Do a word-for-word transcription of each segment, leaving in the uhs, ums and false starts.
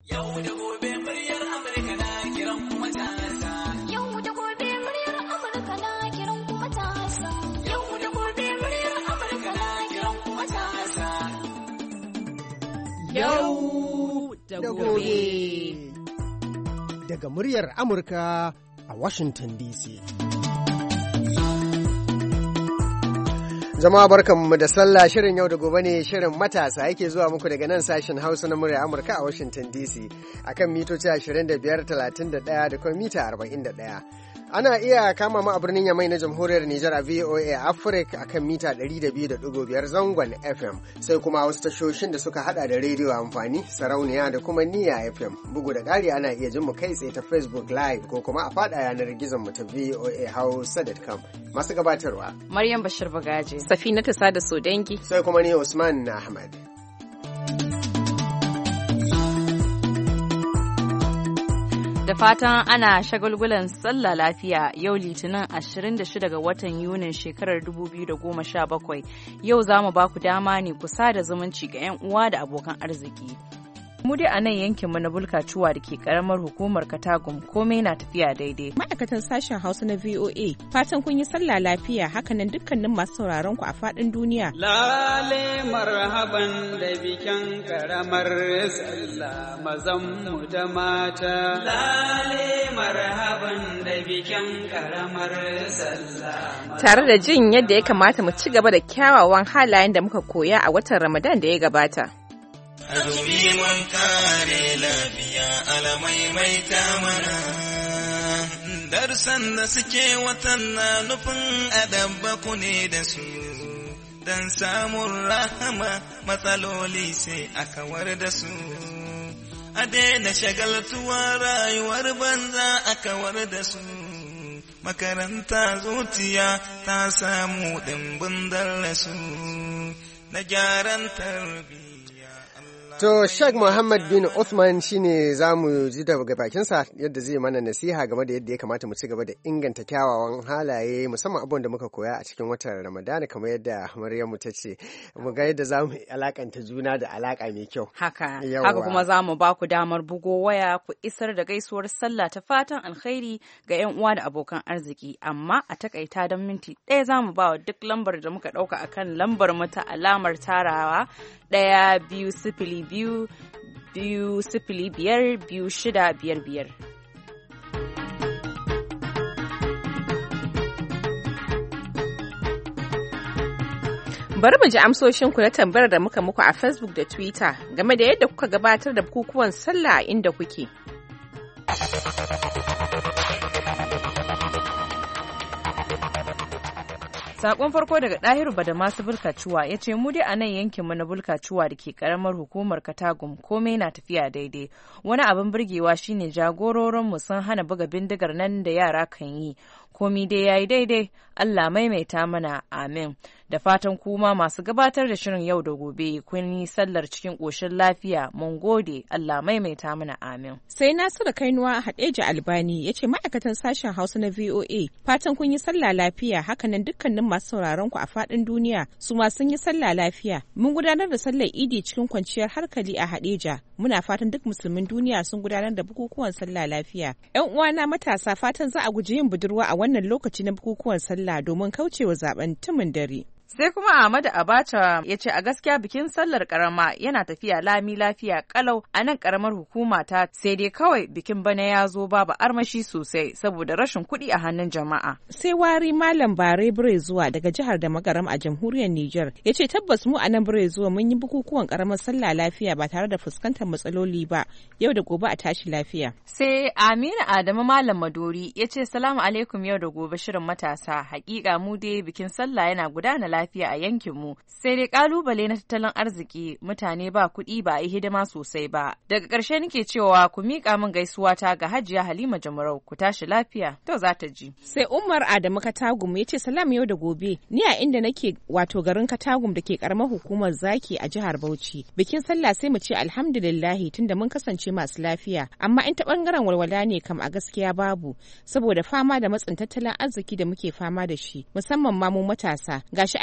Yau da gobe muryar Amurka na kiran kuma matasa. Yau da gobe muryar Amurka na kiran kuma matasa. Yau da gobe muryar Amurka na kiran kuma matasa. Yau da gobe. Daga muryar Amurka a Washington D C. Jama'a barkanmu da sallah, shirin yau da gobe ne shirin matasa yake zuwa muku daga nan sashen Hausa na murya Amurka a Washington D C akan mitoci ashirin da biyar, talatin da ɗaya da kuma mita arba'in da ɗaya. Ana iya kama mu a birnin Yamai na Jamhuriyar Nijar a V O A Africa akan mita ɗari da biyu da ɗigo biyar zangon F M, sai kuma wasu tashoshin da suka hada da rediyo amfani, sarauniya da kuma niyya F M. Bugu da ƙari ana iya jin mu kai tsaye ta Facebook Live ko kuma a fada yanar gizon mu ta V O A Hausa dot com. Masu gabatarwa Maryam Bashir Bagaje, Safinatu Sada Sodangi, sai kuma ni Usman Ahmad. Da fatan ana shagulgulan sallah lafiya. Yau Litinin ashirin da shida ga watan Yunin shekarar dubu biyu da goma sha bakwai. Yau za mu ba ku dama ne ku sada zumunci ga 'yan uwa da abokan arziki. Mu dai a nan yankinmu na Bulkacuwa da ke karamar hukumar Katagum komai na tafiya daidai. Ma'aikatan sashen Hausa na V O A fatan kun yi sallah lafiya, hakanan dukkanin masu sauraron ku a faɗin duniya. Lale marhaban da bikin karamar sallah mazan mu da mata. Lale marhaban da bikin karamar sallah. Tare da jin yadda ya kamata mu ci gaba da kyawawan halayen da muka koya a watan Ramadan da ya gabata. Azumi mun kare lafiya alamaimaita mana darsan da suke watan na nufin adabba ku ne da su don samun rahama matsaloli sai a kawar da su a daina shagaltuwa rayuwar banza a kawar da su makaranta zuciya ta samu ɗimbin darasu na gyaran tarbiyya. To, Sheikh Muhammad bin Uthman shine za mu ji daga bakinsa yadda zai mana nasiha game da yadda ya kamata mu ci gaba da inganta kyawawan halaye musamman abubuwan da muka koya a cikin watan Ramadana, kamar yadda Maryamu ta ce mu ga yadda za mu alakanta juna da alaka mai kyau. Haka, haka kuma za mu ba ku damar bugo waya ku isar da gaisuwar sallah ta fatan alkhairi ga 'yan uwa da abokan arziki, amma a takaita don minti ɗaya za mu ba wa duk lambar da muka ɗauka akan lambar mu ta alamar tarawa ɗaya biyu sifili biyu biyu sifili biyar biyu shida biyar biyar. Bari mu ji amsoshinku na tambayar da muka muku a Facebook da Twitter game da yadda kuka gabatar da bukukuwan sallah a inda kuke. Sakon farko daga Ɗahiru Badamasu Bulkacuwa ya ce mu dai a nan yankinmu na Bulkacuwa da ke karamar hukumar Katagum komai na tafiya daidai. Wani abin burgewa shine jagororinmu sun hana buga bindigar nan da yara kan yi. Komi dai yayi daidai, Allah maimaita mana, amin. Da fatan kuma masu gabatar da shirin yau da gobe kun yi sallar cikin ƙoshin lafiya, mun gode, Allah maimaita mana, amin. Sai Nasiru Kainuwa Hadeja Albani ya ce ma'aikatan sashen Hausa na V O A fatan kun yi sallah lafiya, hakanan dukkanin masu sauraron ku a faɗin duniya su ma sun yi sallah lafiya. Mun gudanar da sallar Idi cikin kwanciyar hankali a Hadeja. Muna fatan duk musulmin duniya sun gudanar da bukukuwan sallah lafiya. 'Yan uwana matasa fatan za a guji yin budurwa a wannan lokaci na bukukuwan sallah domin kaucewa zaben tumin dare. Sai kuma Ahmadu Abacha ya ce a gaskiya bikin sallar karama yana tafiya lami lafiya kalau a nan karamar hukuma ta, sai dai kawai bikin bana ya zo babu armashi sosai saboda rashin kuɗi a hannun jama'a. Sai Wari Malam Bare Bire zuwa daga jihar da Magaram a jamhuriyar Nijar ya ce tabbas mu a nan Bire zuwa mun yi bukukuwan karamar sallah lafiya ba tare da fuskantar matsaloli ba, yau da gobe a tashi lafiya. Sai Aminu Adamu Malam Madori ya ce salamu alaikum yau da gobe shirin matasa, hakika mu dai bikin sallah yana gudana lafiya a yankinmu, sai dai kalubale na tattalin arziki, mutane ba kuɗi ba a yi hidima sosai ba. Daga ƙarshe nake cewa ku miƙa min gaisuwa ta ga Hajiya Halima Jamarau, ku tashi lafiya, to za ta ji. Sai Umar Adamu Katagum ya ce salam yau da gobe, ni a inda nake wato garin Katagum da ke karamar hukumar Zaki a jihar Bauchi. Bikin sallah sai mu ce alhamdulillahi tunda mun kasance masu lafiya, amma in ta bangaren walwala ne kam a gaskiya babu, saboda fama da matsin tattalin arziki da muke fama da shi, musamman ma mu matasa. Gashi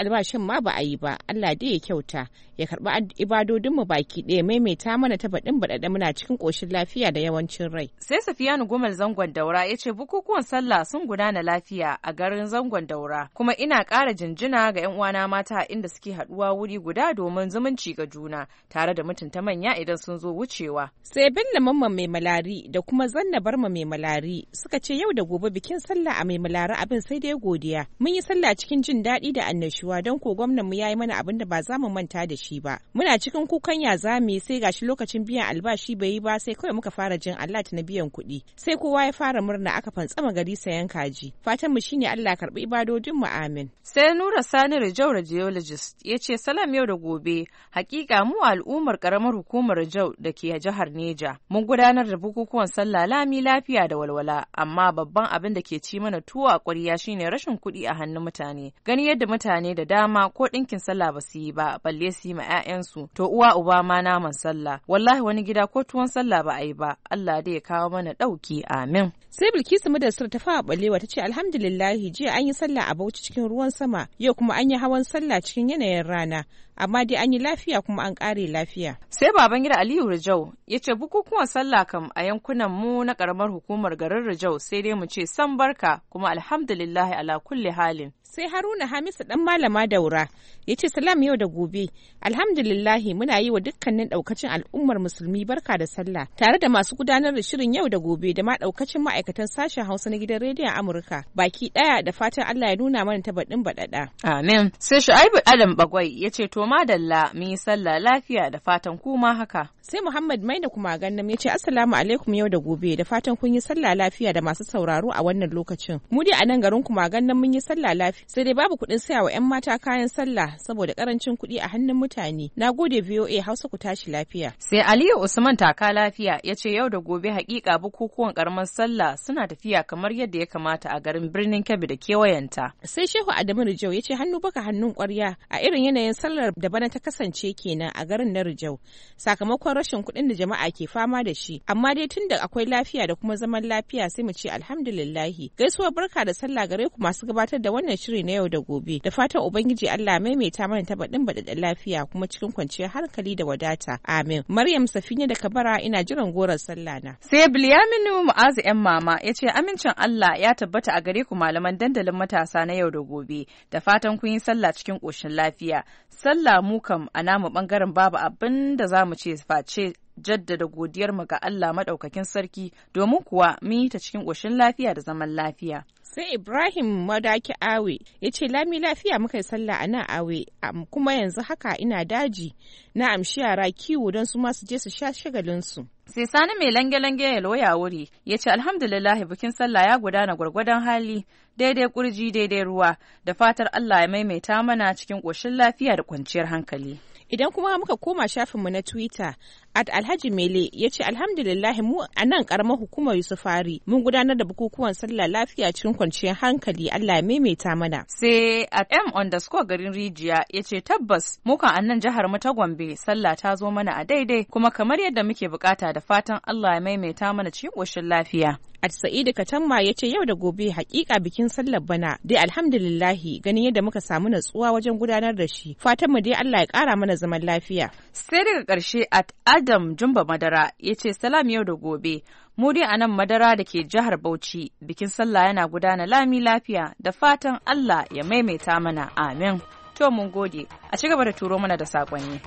albashin ma ba a yi ba. Allah dai ya kyauta ya karɓi ibadodinmu baki ɗaya, maimaita mana ta baɗin baɗaɗa muna cikin ƙoshin lafiya da yawancin rai. Sai Safiyanu Gumal Zangon Daura ya ce bukukuwan sallah sun gudana lafiya a garin Zangon Daura, kuma ina ƙara jinjina ga 'yan uwana mata inda suke haɗuwa wuri guda domin zumunci ga juna tare da mutunta manya idan sun zo wucewa. Sai Bello Mamman Mai Malari da kuma Zanna Barma Mai Malari suka ce yau da gobe bikin sallah a Mai Malari abin sai dai godiya. Mun yi sallah cikin jin daɗi da annashuwa don ko gwamnan mu yayi mana abin da ba za mu manta da shi ba. Muna cikin kukan ya zame sai gashi lokacin biyan albashi bai yi ba sai kawai muka fara jin Allah ta na biyan kuɗi. Sai kowa ya fara murna aka fantsama gari sayan kaji. Fatan mu shine Allah karɓi ibadodin mu amin. Sai Nura Sani Rijau Radiologist ya ce salam yau da gobe, hakika mu al'ummar karamar hukumar Rijau da ke jihar Neja mun gudanar da bukukuwan sallah lami lafiya da walwala, amma babban abin da ke ci mana tuwo a ƙwarya shine rashin kuɗi a hannun mutane. Gani yadda mutane da dama ko ɗinkin sallah ba su yi ba balle su yi ma 'ya'yansu, to uwa uba ma naman sallah. Wallahi wani gida ko tuwon sallah ba a yi ba. Allah dai ya kawo mana ɗauki amin. Sai Bilkisu Mudassir ta fawa balewa ta ce alhamdulillahi jiya an yi sallah a Bauchi cikin ruwan sama, yau kuma an yi hawan sallah cikin yanayin rana, amma dai an yi lafiya kuma an ƙare lafiya. Sai Babangida Aliyu Rijau ya ce bukukuwan sallah kam a yankunan mu na ƙaramar hukumar garin Rijau sai dai mu ce san barka kuma alhamdulillahi ala kulli halin. Sai Haruna Hamisu dan Malama Daura ya ce salam yau da gobe, alhamdulillahi muna yi wa dukkanin daukacin al'ummar musulmi barka da sallah tare da masu gudanar da shirin yau da gobe da ma daukacin ma'aikatan sashen Hausa na gidan rediyon Amurka baki daya, da fatan Allah ya nuna mana ta baɗin baɗaɗa. Amin. Sai Shu'aibu Adam Bagwai ya ce to madalla mun yi sallah lafiya da fatan kuma haka. Sai Muhammad Maina kuma Gannam ya ce assalamu alaikum yau da gobe, da fatan kun yi sallah lafiya da masu sauraro a wannan lokacin. Mu dai a nan garin kuma Gannam mun yi sallah lafiya, sai dai babu kuɗin saya wa 'yan mata kayan sallah saboda karancin kuɗi a hannun mutane. Na gode V O A Hausa ku tashi lafiya. Sai Aliyu Usman Taka Lafiya ya ce yau da gobe hakika bukukuwan karamar sallah suna tafiya kamar yadda ya kamata a garin birnin Kebbi da kewayenta. Sai Shehu Adamu Rijau ya ce hannu baka hannun ƙwarya a irin yanayin sallar da bana ta kasance kenan a garin na Rijau sakamakon rashin kuɗin da jama'a ke fama da shi, amma dai tunda akwai lafiya da kuma zaman lafiya sai mu ce alhamdulillahi. Gaisuwar barka da sallah gare ku masu gabatar da wannan shiri na yau da gobe, da fatan ubangiji Allah maimaita mana ta baɗin baɗaɗɗen lafiya kuma cikin kwanciyar hankali da wadata amin. Maryam Safiya da Kabara ina jiran goron sallah na. Sai Bilyaminu Mu'azu yan mama ya ce amincin Allah ya tabbata a gare ku malaman dandalin matasa na yau da gobe, da fatan kun yi sallah cikin ƙoshin lafiya. Sallah mu kam a namu bangaren babu abin da za mu ce face jaddada godiyar mu ga Allah madaukakin sarki, domin kuwa mun yi ta cikin ƙoshin lafiya da zaman lafiya. Sai Ibrahim Madaki Awe ya ce lami lafiya muka yi sallah a nan Awe, kuma yanzu haka ina daji na amshi yara kiwo don su ma su je su sha shagalinsu. Sai Sani mai lange-lange ya loya wuri ya ce alhamdulillah bikin sallah ya gudana gwargwadon hali, daidai kurji daidai ruwa, da fatar Allah ya maimaita mana cikin ƙoshin lafiya da kwanciyar hankali. Idan kuma muka koma shafinmu na Twitter, at Alhaji Mele ya ce alhamdulillah mu a nan karamar hukumar Yusufari mun gudanar da bukukuwan sallah lafiya cikin kwanciyar hankali, Allah ya maimaita mana. Sai at M underscore garin Rijiya ya ce tabbas muka a nan jihar mu ta Gombe sallah ta zo mana a daidai kuma kamar yadda muke bukata, da fatan Allah ya maimaita mana cikin ƙoshin lafiya. At Sa'idu Katamma ya ce yau da gobe hakika bikin sallar bana dai alhamdulillahi ganin yadda muka samu natsuwa wajen gudanar da shi. Fatan mu dai Allah ya kara mana zaman lafiya. Sai daga ƙarshe at Adam Jumba Madara ya ce salam yau da gobe. Mu dai a nan Madara da ke jihar Bauchi bikin sallah yana gudana lami lafiya, da fatan Allah ya maimaita mana amin. To mun gode, a ci gaba da turo mana da saƙonni.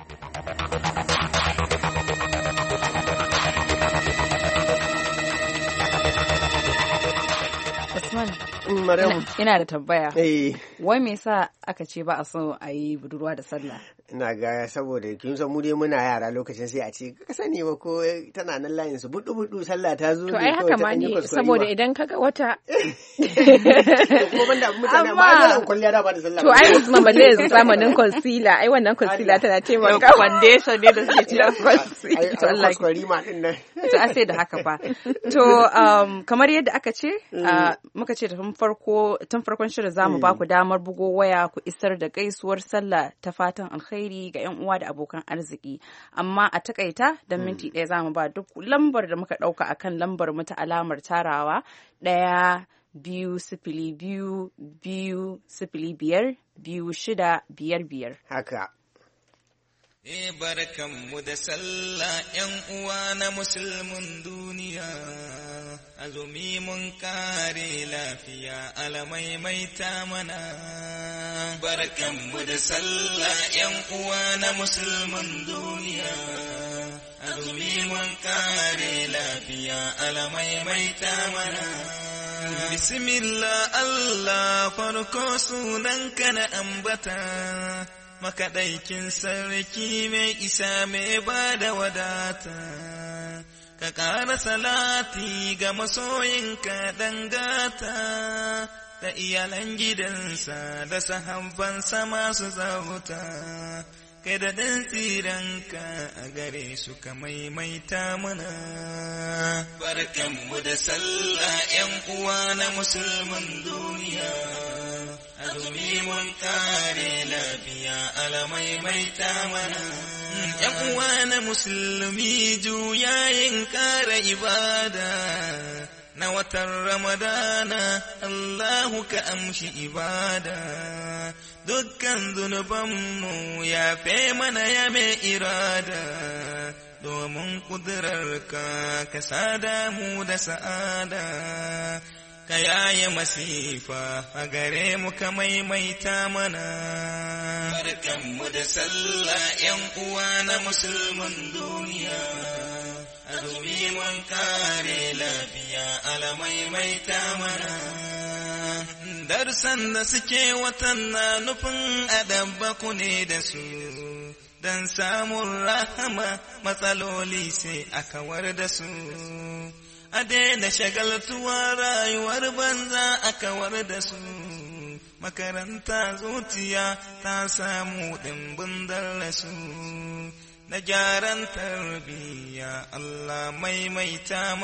Usman, ina da tambaya. Wai me yasa aka ce ba a so a yi budurwa da sallah? Ina ga saboda kin san mu dai muna yara lokacin sai a ce ka sani ba ko tana nan layin su budu budu sallah ta zo. To ai haka ma ne saboda idan kaga wata ko banda mutane ba da kwalliya da ba da sallah. To ai Usman balle yanzu zamanin concealer, ai wannan concealer tana taimaka. Foundation ne da suke cewa concealer. To Allah kwari ma din nan. To a sai da haka fa. To um, kamar yadda aka ce muka ce tun farko tun farkon shirin zamu ba ku damar bugo waya ku isar da gaisuwar sallah ta fatan alkhairi ga yan uwa da abokan arziki, amma a takaita da minti ɗaya zamu ba duk lambar da muka ɗauka akan lambar mu ta alamar tarawa ɗaya biyu sifili biyu biyu sifili biyar biyu shida biyar biyar. Haka. E barkanmu da sallah ‘yan uwa na musulmin duniya, azumi mun kare lafiya alamaimaita mana. Barkanmu da sallah ‘yan uwa na musulmin duniya, azumi mun kare lafiya alamaimaita mana. Bismillah Allah farko sunanka na ambata, makaɗaikin sarki mai isa mai ba da wadata, ka ƙara salati ga masoyinka dangata, da iyalan gidansa da sahabbansa masu zahuta, kai da ɗan tsiranka a gare su ka maimaita mana. Barkanmu da sallah ‘yan uwa na musulmin duniya, azumi mun kare lafiya alamaimaita mana. ‘Yan uwa na musulmi juyayin kare ibada, na watan Ramadana Allahu ka amshi ibada, dukkan zunubanmu ya fe mana ya mai irada, domin ƙudurarka ka sada mu da sa'ada, ka yaye masifa a gare mu ka maimaita mana. Barkanmu da sallah ‘yan uwa na musulmin duniya, azumi mun kare lafiya alamaimaita mana. Darsan da suke watan na nufin adabba ku ne da su, don samun rahama matsaloli sai a kawar da su. A daina shagaltuwa rayuwar banza a kawar da su, makaranta zuciya ta samu ɗimbin darasu, na gyaran tarbiyya Allah maimaita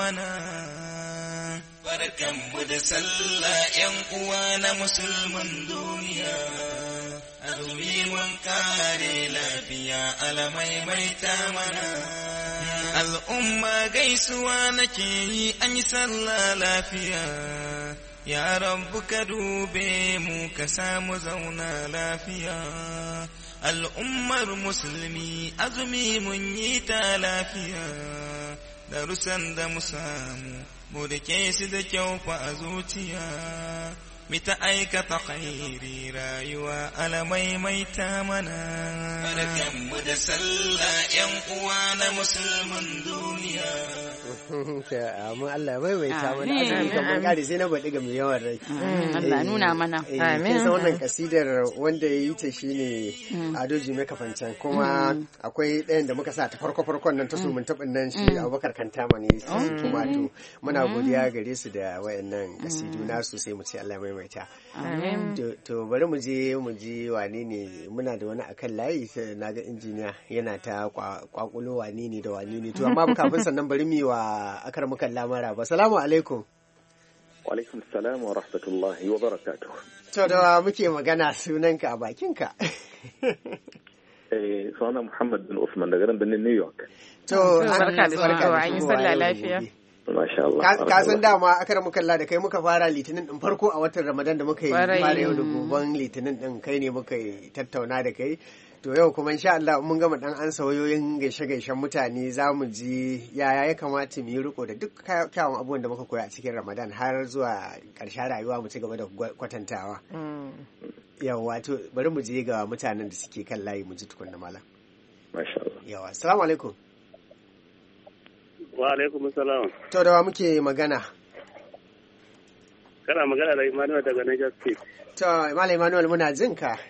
mana. Barkanmu da sallah ‘yan uwa na musulmin duniya, azumi mun kare lafiya alamaimaita mana. Al'umma gaisuwa nake yi an yi sallah lafiya, ya Rabbu ka dube mu ka samu zauna lafiya. Al'ummar musulmi azumi mun yi ta lafiya, darussan da mu samu mu rike su da kyau fa a zuciya, mi ta aikata khairi rayuwa alamaimaita mana. Barkanmu da sallah ‘yan uwa na musulmin duniya. Amin Allah ya maimaita mana, azumi kamar kare sai na baɗi ga mai yawan rai. Allah nuna mana. Amin. Kin san wannan kasidar wanda ya yi ta shine Ado Jime Kafancan, kuma akwai ɗayan da muka sa ta farko farkon nan ta sumun taɓin nan shi Abubakar Kantama ne kuma to muna godiya gare su da wayannan kasidu nasu, sai mu ce Allah ya maimaita. Amin. To bari mu je mu ji wane ne, muna da wani akan layi sai naga injiniya yana ta kwakulo wane ne da wane ne, to amma kafin sannan bari mu yi wa akar mukan lamara ba. Assalamu alaikum. Wa alaikum salam wa rahmatullahi wa barakatuh. To da muke magana, sunanka a bakinka. Eh, sunana Muhammad bin Usman daga nan birnin New York. To barka da barka, an yi sallah lafiya. Masha Allah. Ka san dama akar mukan la da kai muka fara litinin din farko a watan Ramadan da muka yi fara yau da goben litinin din, kai ne muka tattauna da kai. To yau kuma insha Allah mun gama dan ansa wayoyin gaishe-gaishen mutane, za mu ji yaya ya kamata mu yi riko da duk kyawun abubuwan da muka koya a cikin Ramadan har zuwa ƙarshen rayuwa, mu ci gaba da kwatantawa. Yawa, to bari mu je ga mutanen da suke kan layi mu ji tukunna malam. Masha Allah. Yawa, assalamu alaikum. Wa alaikum salam. To da wa muke magana? Kana magana da Emmanuel daga Niger State. To Malam Emmanuel muna jin ka.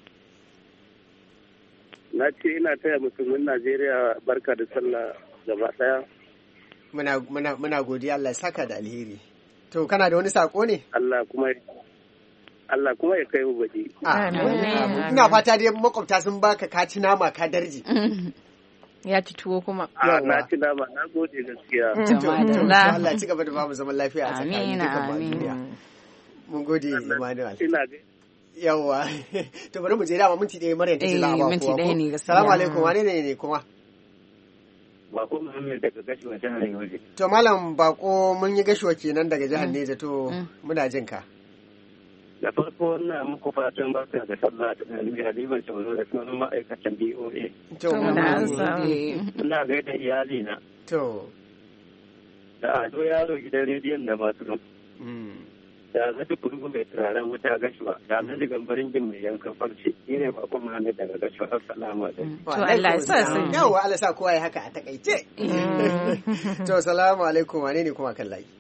Na ce ina taya musulmin Najeriya barka da sallah gaba daya. Muna muna muna godiya, Allah ya saka da alheri. To kana da wani sako ne? Allah kuma Allah kuma ya kai mu baɗi. Amin. Ina fata dai makwabta sun baka ka ci nama ka darji. Ya ci tuwo kuma. A na ci nama, na gode gaskiya. Jama'a Allah ci gaba da ba mu zaman lafiya a tsakanin dukan Amin. duniya. Mun gode Emmanuel. Ina ga Yawwa. To bari mu je dama minti ɗaya Maryam ta ce za a ba kowa. minti ɗaya ne gaskiya. Salamu alaikum, wane ne ne kuma? Bako Muhammad daga Gashuwa jihar Yobe. To Malam Bako mun yi Gashuwa kenan daga jihar Neja to muna jin ka. Da farko ina muku fatan barka da sallah da Halima Tauro da sauran ma'aikatan B O A. To muna gode. Ina gaida iyali na. To. Da ado yaro gidan rediyon da masu rum. Da zata kurgu mai turaren wuta Gashuwa. Da na daga barin jin mai yankan farce. Ni ne Bako Muhammad daga Gashuwa. Assalamu alaikum. To Allah ya sa sun. Yawwa Allah sa kowa ya haka a takaice. To salamu alaikum wane ne kuma kan layi?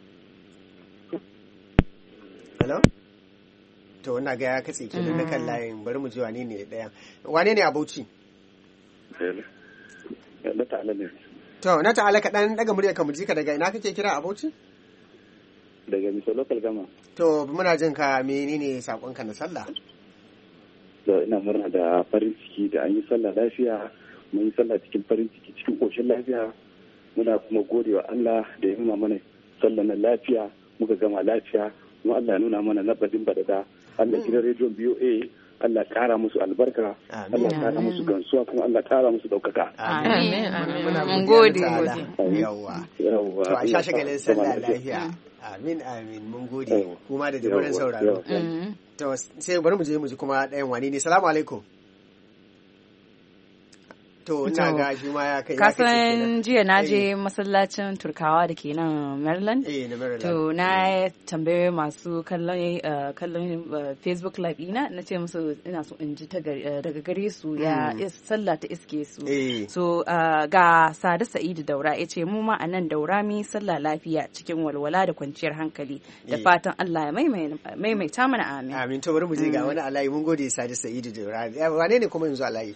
Hello? To ina ga ya katse kenan na kan layin bari mu ji wane ne ɗaya. Wane ne a Bauchi? Na ta'ala ne. To na ta'ala ka dan daga murya ka mu ji ka daga ina kake kira a Bauchi? Daga Miso Local Gama. To muna jin ka menene sakonka na sallah? Da ina murna da farin ciki da an yi sallah lafiya, mun yi sallah cikin farin ciki cikin koshin lafiya. Muna kuma godewa Allah da ya nuna mana sallah na lafiya, muka gama lafiya, kuma Allah ya nuna mana na badin badada. Allah gidan rediyon B O A Allah kara musu albarka, Allah kara musu gansuwa, kuma Allah kara musu daukaka. Amin. Mun gode. Yawwa. Yawwa. To a sha shagalin sallah lafiya. Amin amin mun gode kuma da jimurin sauraro. To sai bari mu je mu ji kuma ɗayan wani ne. Salamu alaikum. To ina ga shi ma ya kai. Kasan jiya na je masallacin Turkawa da ke nan Maryland. Eh na Maryland. To na tambaye masu kallon kallon Facebook live ina na ce musu ina so in ji daga gare su ya sallah ta iske su. So ga Sada Sa'idu Daura ya ce mu ma a nan Daura mi sallah lafiya cikin walwala da kwanciyar hankali da fatan Allah ya maimaita mana amin. Amin to bari mu je ga wani alayi mun gode Sada Sa'idu Daura. Wane ne kuma yanzu alayi?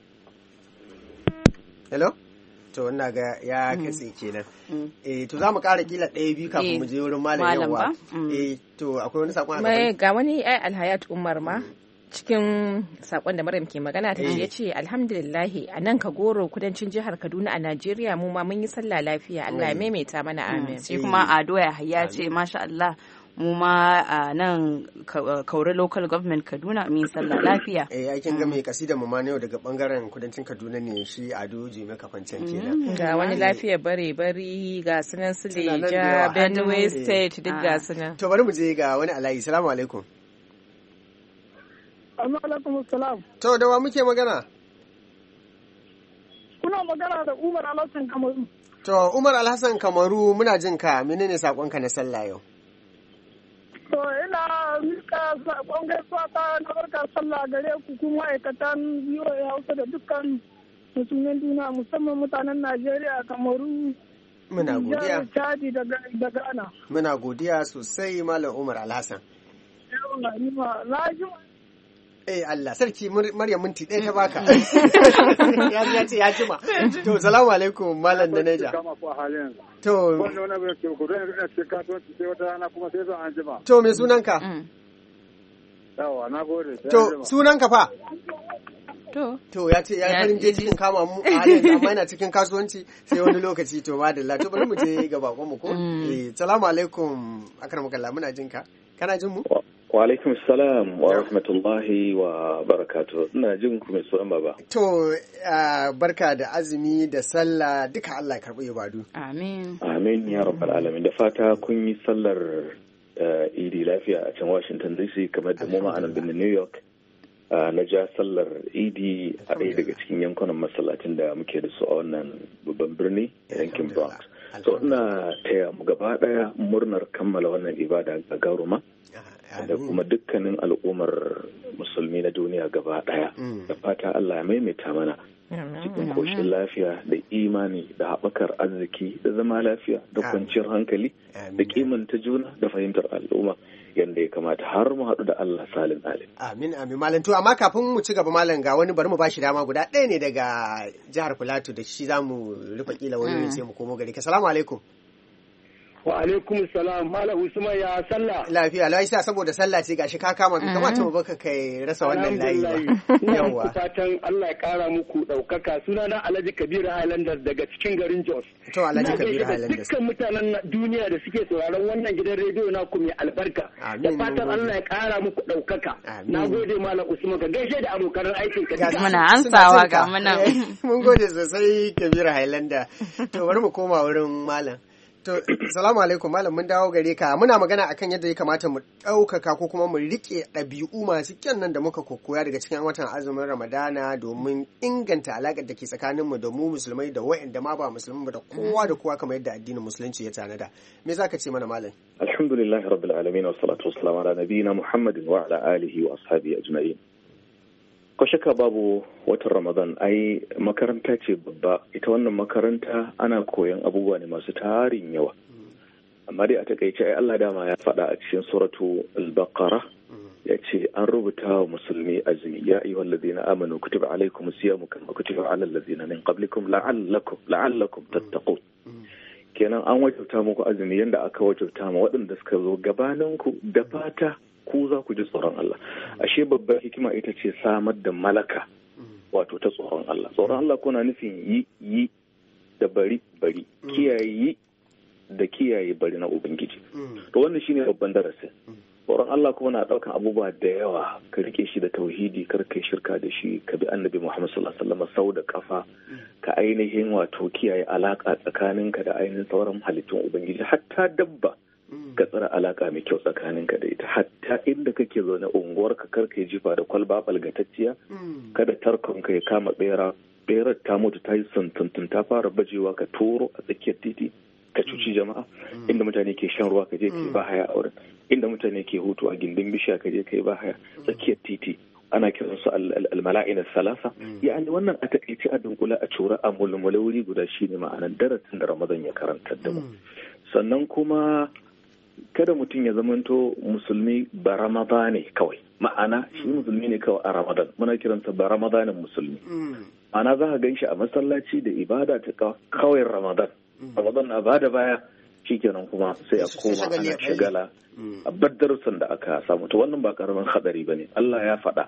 Hello? To ina ga ya katse kenan. Eh to za mu ƙara kila ɗaya biyu kafin mu je wurin malam yawa. Eh to akwai wani sakon a ga wani ai Alhayat Umar ma cikin sakon da Maryam ke magana ta ce yace alhamdulillah a nan Kagoro kudancin jihar Kaduna a Najeriya mu ma mun yi sallah lafiya Allah ya maimaita mana amin. Shi kuma Ado ya hayya ce masha Allah mu ma a nan Kaure local government Kaduna mun sallah lafiya. Eh aikin ga mai kasida mu ma ne daga bangaren kudancin Kaduna ne shi Ado Jime Kafancan kenan. Ga wani lafiya bare bari ga sunan Suleja Benue State duk ga sunan. To bari mu je ga wani alayi. Assalamu alaikum. Assalamu alaikum assalam. To da wa muke magana? Kuna magana da Umar Alhassan Kamaru. To Umar Alhassan Kamaru muna jin ka menene sakonka na sallah yau? To ina mika sakon gaisuwa ta na barka sallah gare ku kuma ma'aikatan biyo ya hausa da dukkan musulmin duniya musamman mutanen Najeriya, Kamaru, muna godiya. Chadi da Ghana. Muna godiya sosai Malam Umar Alhassan. Yawa ni ma na ji Eh Allah sarki Maryam minti ɗaya ta baka. Ya ce ya jima. To salamu alaikum Malam da Naija. To To me sunanka? Yawa na gode. To sunanka fa? To To ya ce ya farin je cikin kama mu a halin amma yana cikin kasuwanci sai wani lokaci to madalla to bari mu je ga bakon mu ko? Eh salamu alaikum akramakallah muna jin ka. Kana jin mu? Wa alaikum salam wa rahmatullahi wa barakatuh. Ina jin ku mai sunan baba. To barka da azumi da sallah duka Allah ya karbi ibadu. Amin. Amin ya rabbal alamin. Da fata kun yi sallar Idi lafiya a can Washington D C kamar da mu ma'anan birnin New York. Na ja sallar Idi a ɗaya daga cikin yankunan masallacin da muke da su a wannan babban birni yankin Bronx. So ina taya mu gaba ɗaya murnar kammala wannan ibada a garuma. Da kuma dukkanin al'ummar musulmi na duniya gaba daya da fata Allah ya maimaita mana cikin koshin lafiya da imani da haɓakar arziki da zama lafiya da kwanciyar hankali da kimanta juna da fahimtar al'umma yadda ya kamata har mu haɗu da Allah salin alim. Amin amin malam to amma kafin mu ci gaba malam ga wani bari mu bashi dama guda ɗaya ne daga jihar Filato da shi zamu rufe kila wani sai mu komo gari ka. Assalamu alaikum. Wa alaikum salam Malam Usman ya sallah. Lafiya lau isa saboda sallah ce gashi ka kama ka kamata mu baka kai rasa wannan layi ba. Yawwa. Fatan Allah ya kara muku daukaka. Sunana Alhaji Kabir Highlanders daga cikin garin Jos. To Alhaji Kabir Highlanders. Dukkan mutanen duniya da suke sauraron wannan gidan rediyo na ku mai albarka. Da fatan Allah ya kara muku daukaka. Nagode Malam Usman ka gaishe da abokan aikin ka. Muna ansawa ga muna. Mun gode sosai Kabir Highlander. To bari mu koma wurin Malam. To, salamu alaikum Malam mun dawo gare ka muna magana akan yadda ya kamata mu ɗaukaka ko kuma mu riƙe ɗabi'u masu kyan nan da muka kokoya daga cikin watan azumin Ramadana domin inganta alaƙar da ke tsakaninmu da mu musulmai da wa'anda ma ba musulmai ba da kowa da kowa kamar yadda addinin musulunci ya tanada. Me za ka ce mana Malam? Alhamdulillah rabbil alamin wa salatu wassalamu ala nabiyyina Muhammadin wa ala alihi wa ashabihi ajma'in. Ko shaka babu watan Ramadan ai makaranta ce babba ita wannan makaranta ana koyan abubuwa ne masu tarin yawa amma dai a takaice ai Allah dama ya faɗa a cikin suratu al-Baqara ya ce an rubuta wa musulmi azumi ya ayyuhal ladina amanu kutiba alaykumus siyamu kama kutiba alal ladina min qablikum la'allakum la'allakum tattaqun kenan an wajabta muku azumi yanda aka wajabta ma waɗanda suka zo gabaninku da fata ku za ku ji tsoron Allah ashe babbar hikima ita ce samar da malaka wato ta tsoron Allah tsoron Allah kuna nufin yi yi da bari bari kiyaye yi da kiyaye bari na ubangiji to wannan shine babban darasi tsoron Allah kuma na daukan abubuwa da yawa ka rike shi da tauhidi kar kai shirka da shi ka bi annabi Muhammad sallallahu alaihi wasallam sau da kafa ka ainihin wato kiyaye alaka tsakaninka da ainihin sauran halittun ubangiji hatta dabba ka tsara alaka mai kyau tsakaninka da ita hatta inda kake zaune unguwar ka karka jifa da kwalba balgatacciya kada tarkon ka ya kama bera berar ta mutu ta yi santuntun ta fara bajewa ka toro a tsakiyar titi ka cuci jama'a inda mutane ke shan ruwa ka je ka ba haya a wurin inda mutane ke hutu a gindin bishiya ka je ka ba haya tsakiyar titi ana kiran su al-mala'ina salasa yani wannan a takaice a dunkula a cura a mulmula wuri guda shine ma'anar darasin da Ramadan ya karantar da mu sannan kuma kada mutum ya zamanto musulmi ba Ramadan ne kawai ma'ana shi musulmi ne kawai a Ramadan muna kiransa ba Ramadanin musulmi ma'ana za ka ganshi a masallaci da ibada ta kawai Ramadan Ramadan na bada baya shikenan kuma sai a koma ana shagala a baddarsan da aka samu to wannan ba karamin hadari bane Allah ya faɗa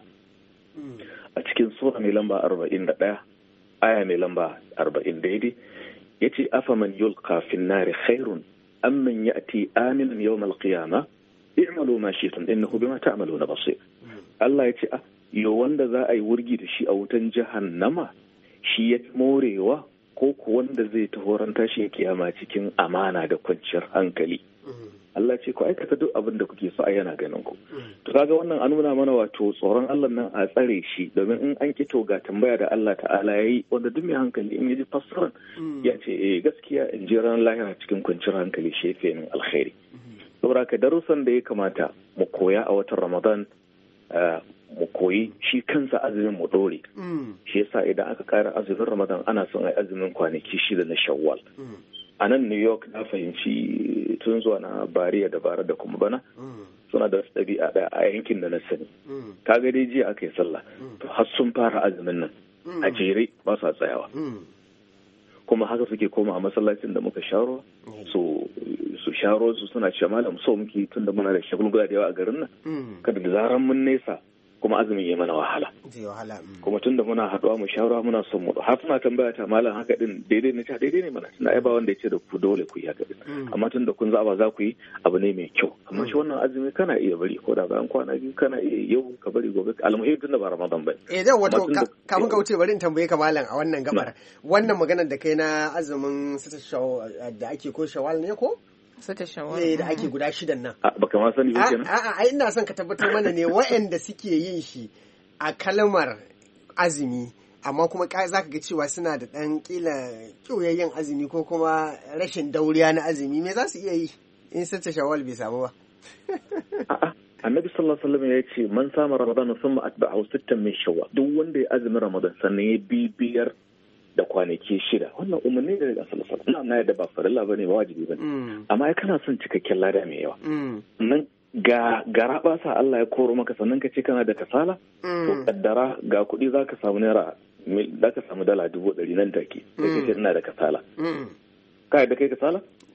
a cikin sura mai lamba arba'in da ɗaya aya mai lamba arba'in daidai yace afaman yulqa fin nari khairun amman ya'ti aminan yawm al-qiyamah i'malu ma shi'tum innahu bima ta'maluna basir Allah yace ah yo wanda za a yi wurgi da shi a wutan jahannama shi ya morewa ko ku wanda zai tahoran tashi kiyama cikin amana da kwanciyar hankali Allah ce ku aikata duk abin da kuke so a yana ganin ku to kaga wannan an nuna mana wato tsoron Allah nan a tsare shi domin in an kito ga tambaya da Allah ta'ala yayi wanda duk mai hankali in yaji fassarar ya ce eh gaskiya in ji ran lahira cikin kwanciyar hankali shi yafi min alkhairi saboda ka darussan da ya kamata mu koya a watan Ramadan mu koyi shi kansa azumin mu dore shi yasa idan aka kara azumin Ramadan ana son ai azumin kwanaki shida na Shawwal a nan New York na fahimci tun zuwa na bariya da bara da kuma bana suna da ɗabi'a ɗaya a yankin da na sani kaga dai jiya aka yi sallah to har sun fara azumin nan a jere ba sa tsayawa kuma haka suke koma a masallacin da muka sharo so su sharo su suna cewa malam so muke tun da muna da shagulgula da yawa a garin nan kada da zaran mun nesa kuma azumin ya mana wahala kuma tun da muna haɗuwa mu shawara muna son mu har suna tambaya ta malam haka din daidai ne ta daidai ne mana tunda ai ba wanda yace da ku dole ku yi haka din amma tun da kun zaba za ku yi abu ne mai kyau amma shi wannan azumi kana iya bari ko da bayan kwana biyu kana iya yau ka bari gobe almuhim tun da ba Ramadan ba eh dan wato kafin ka wuce bari in tambaye ka malam a wannan gabar wannan maganar da kai na azumin sita da ake ko shawal ne ko Sata shawar. Eh da ake guda shidan nan. Baka ma sani ba kenan. A'a ai ina son ka tabbatar mana ne waɗanda suke yin shi a kalmar azumi amma kuma za ka ga cewa suna da ɗan ƙila ƙiuyayyen azumi ko kuma rashin dauriya na azumi me za su iya yi in sata shawal bai samu ba. A'a Annabi sallallahu alaihi wasallam ya ce man sama Ramadan thumma atba'ahu sittan min Shawwal duk wanda ya azumi Ramadan sannan ya bibiyar da kwanaki shida wannan umarni da daga sallallahu alaihi na yadda ba farilla bane ba wajibi bane amma ai kana son cikakken lada mai yawa nan ga gara ba sa Allah ya koro maka sannan ka ce kana da kasala to kaddara ga kuɗi zaka samu naira zaka samu dala dubu ɗari nan take sai ka ce ina da kasala kai da kai kasala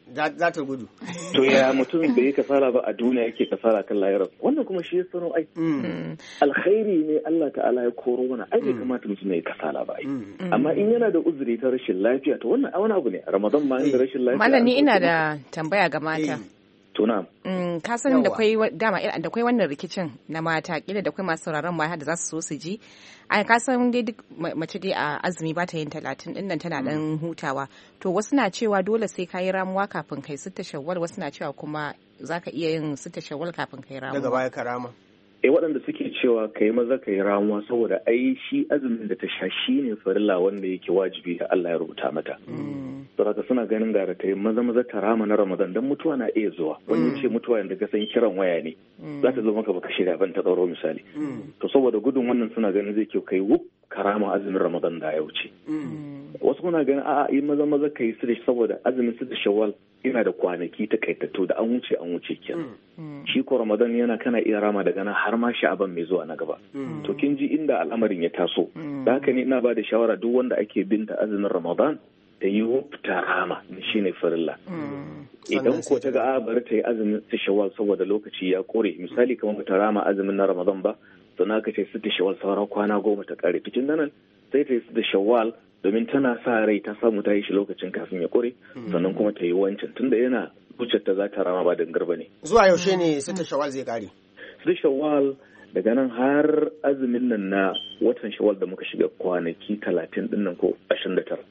za ta gudu. To ya mutum bai kasala ba a duniya yake kasala kan lahirar, wannan kuma shi ya sano ai alkhairi ne Allah ta'ala ya koro mana, ai bai kamata mutum ya kasala ba ai, amma in yana da uzuri ta rashin lafiya to wannan wani abu ne. Ramadan ma inda rashin lafiya. Malami ina da tambaya ga mata. Tuna. Mm, ka san da kwai dama da kwai wannan rikicin na mata, kila da kwai masu sauraron ma da za su so su ji. Ai ka san dai duk mace dai a azumi ba ta yin talatin din nan tana dan hutawa. To wasu na cewa dole sai kayi ramuwa kafin kai sitta shawwal, wasu na cewa kuma zaka iya yin sitta shawwal kafin kai ramuwa. Daga baya ka rama. Eh waɗanda suke cewa kai maza kai ramuwa saboda ai shi azumin da ta sha shi ne farilla wanda yake wajibi da Allah ya rubuta mata. Saboda suna ganin gara ta yi maza maza ta rama na Ramadan dan mutuwa na iya zuwa. Wani ce mutuwa yanda ka san kiran waya ne. Za ta zo maka baka shirya ban ta tsaro misali. To saboda gudun wannan suna ganin zai kyau kai wuf karama azumin Ramadan da ya wuce. Wasu kuna ganin a'a yi maza maza kai su da saboda azumin su da Shawwal yana da kwanaki takaitattu da an wuce an wuce kenan. Shi ko Ramadan yana kana iya rama daga nan har ma Sha'aban mai zuwa na gaba. To kin ji inda al'amarin ya taso. Da haka ne ina ba da shawara duk wanda ake binta azumin Ramadan da yi ta rama shine farilla. Idan ko ta ga a bari ta yi azumin ta Shawwal saboda lokaci ya kore, misali kamar ta rama azumin na Ramadan ba, sannan ka ce su ta Shawwal sauran kwana goma ta kare. Cikin nan sai ta yi su da Shawwal domin tana sa rai ta samu ta yi shi lokacin kafin ya kore, sannan kuma ta yi wancan tunda yana wucin ta za ta rama ba dangar ba ne. Zuwa yaushe ne sita Shawwal zai kare? Sita Shawwal daga nan har azumin nan na watan Shawwal da muka shiga kwanaki talatin din nan ko ashirin da tara.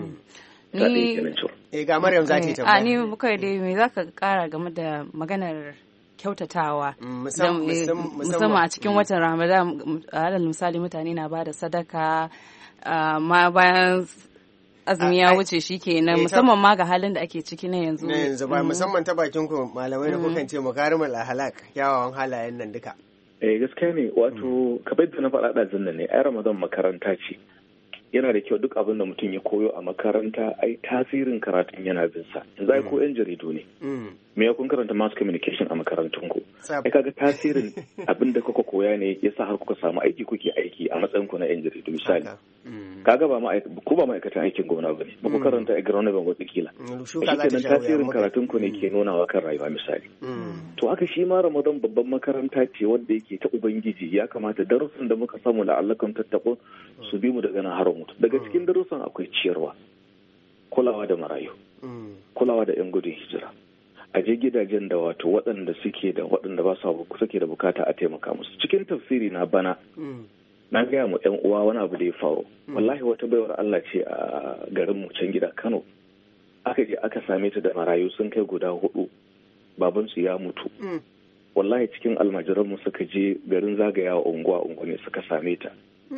Ni eh ga Maryam za ta yi tambaya. A ni bukar dai me zaka kara game da maganar kyautatawa musamman a cikin watan Ramadan, alal misali mutane na bada sadaka ma bayan azumi ya wuce shi kenan, musamman ma ga halin da ake ciki na yanzu. Na yanzu ba musamman ta bakin ku malamai da kukan ce makarimul ahlak, kyawawan halayen nan duka. Eh gaskiya ne, wato kabar da na faɗa ɗazun nan ne, ai Ramadan makaranta ce. Yana da kyau duk abin da mutum ya koyo a makaranta ai tasirin karatun yana bin sa. Yanzu ai ko yan jaridu ne. Me ya kun karanta mass communication a makarantun ku? Ai kaga tasirin abin da kuka koya ne yasa har kuka samu aiki kuke aiki a matsayin ku na yan jaridu misali. Kaga ba ma ku ba ma'aikatan aikin gwamna bane. Ba ku karanta agronomy ba wata kila. Shi kenan tasirin karatun ku ne ke nuna wa kan rayuwa misali. To haka shi ma Ramadan babban makaranta ce wanda yake ta ubangiji, ya kamata darussan da muka samu da allakan tattako su bi mu daga nan har mutu. Daga cikin darussan akwai ciyarwa, kulawa da marayu, kulawa da yan gudun hijira, a je gidajen da wato waɗanda suke da waɗanda ba su suke da bukata a taimaka musu. Cikin tafsiri na bana na gaya mu yan uwa wani abu da ya faru. Wallahi wata baiwar Allah ce a garin mu can gida Kano, aka je aka same ta da marayu sun kai guda hudu, babansu ya mutu. Wallahi cikin almajiranmu suka je garin zagayawa unguwa unguwa ne suka same ta.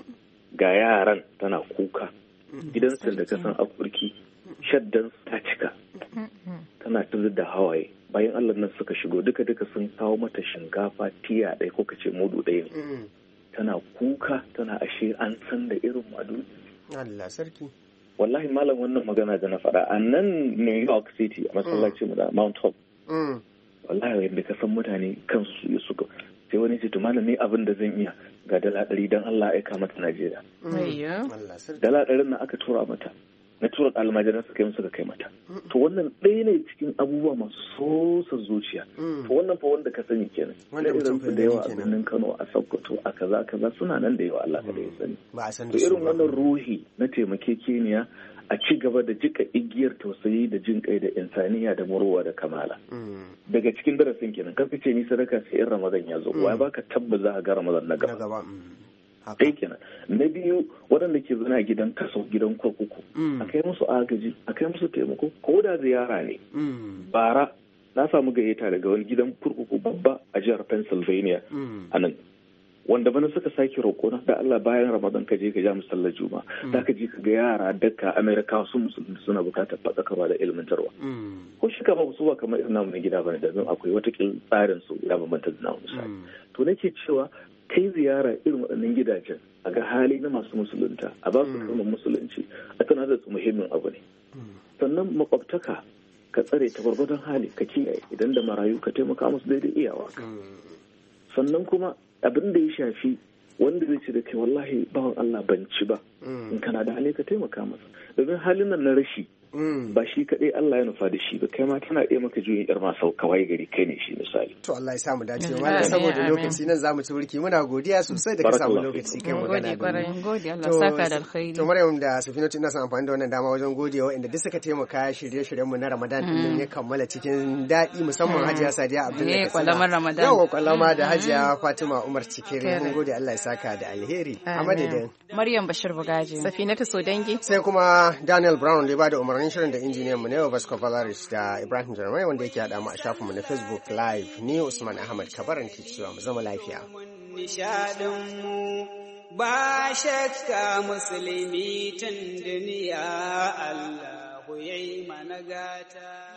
Ga yaran tana kuka, gidansa da kasan afurki, shaddan ta cika, tana ta da hawaye. Bayan Allah nan suka shigo duka duka sun kawo mata shinkafa tiya ɗaya ko kace mudu ɗaya ne. Tana kuka, tana ashe an san da irin madu. Allah sarki. Wallahi malam wannan magana da na faɗa a nan New York City a masallacin mu da Mount Hope. Wallahi yadda ka san mutane kansu su yi suka. Sai wani ce to malam ne abin da zan iya ga dala ɗari don Allah aika mata Najeriya. Dala ɗarin nan aka tura mata. Na tura almajiran suka yi suka kai mata. To wannan ɗaya ne cikin abubuwa masu sosa zuciya. To wannan fa wanda ka sani kenan. Wanda irin su da yawa a birnin Kano, a Sokoto, a kaza kaza suna nan da yawa Allah ka da ya sani. To irin wannan ruhi na taimakekeniya a ci gaba da jika igiyar tausayi da jin kai da insaniya da murowa da kamala. Daga cikin darasin kenan kar ce ni sadaka sai in Ramadan ya zo. Wai baka tabbaza ga Ramadan na gaba. Ɗaya kenan. Na biyu waɗanda ke zana gidan kaso gidan kurkuku. A kai musu agaji, a kai musu taimako, ko da ziyara ne. Bara na samu gayyata daga wani gidan kurkuku babba a jihar Pennsylvania a nan. Wanda bana suka sake roƙo na da Allah bayan Ramadan ka je ka ja musallar Juma. Da ka je ka ga yara daka Amerika su musulmi suna bukatar faɗakarwa da ilmantarwa. Ko shi kama su ba kamar irin namu na gida bane da zan akwai wata tsarin su ya bambanta da namu misali. To nake cewa kai ziyara irin waɗannan gidajen a ga hali na masu musulunta a ba su kalmar musulunci a tana da su muhimmin abu ne. Sannan makwabtaka ka tsare ta gwargwadon hali ka kiyaye idan da marayu ka taimaka musu daidai iyawa. Sannan kuma abin da ya shafi wanda zai ce da kai wallahi bawan Allah ban ci ba in kana da hali ka taimaka masa domin halin nan na rashi ba shi kaɗai Allah ya nufa da shi ba, kai ma tana iya maka juyin yar masau kawai gari kai ne shi misali. To Allah ya samu dace malam, saboda lokaci nan zamu ci burki, muna godiya sosai da ka samu lokaci kai magana da mu. Gode Allah saka da alkhairi. To Maryam da Safinatu ina son amfani da wannan dama wajen godiya waɗanda duk suka taimaka shirye-shiryen mu na Ramadan din ya kammala cikin daɗi, musamman Hajiya Sadiya Abdullahi. Eh kwalamar Ramadan. Yawa kwalama da Hajiya Fatima Umar Cikere, mun gode Allah ya saka da alheri. A madadin Maryam Bashir Bugaji, Safinatu Sodangi, sai kuma Daniel Brown da ya bada umarnin shirin da injiniyan mu ne Vasco Valaris da Ibrahim Jarmai wanda yake hada mu a shafin mu na Facebook Live. Ni Usman Ahmad Kabaran ke cewa mu zama lafiya. Nishadin mu ba shakka musulmi tun duniya, Allahu yayi mana gata.